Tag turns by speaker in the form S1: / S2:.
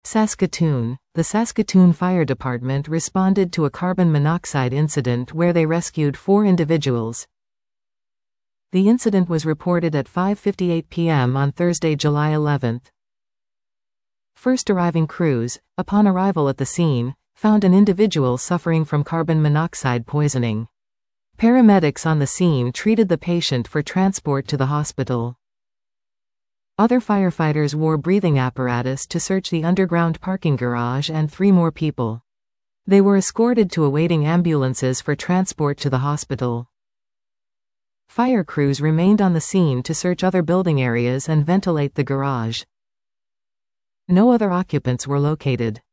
S1: Saskatoon. The Saskatoon Fire Department responded to a carbon monoxide incident where they rescued 4 individuals. The incident was reported at 5:58 p.m. on Thursday, July 11. First arriving crews, upon arrival at the scene, found an individual suffering from carbon monoxide poisoning. Paramedics on the scene treated the patient for transport to the hospital. Other firefighters wore breathing apparatus to search the underground parking garage and 3 more people. They were escorted to awaiting ambulances for transport to the hospital. Fire crews remained on the scene to search other building areas and ventilate the garage. No other occupants were located.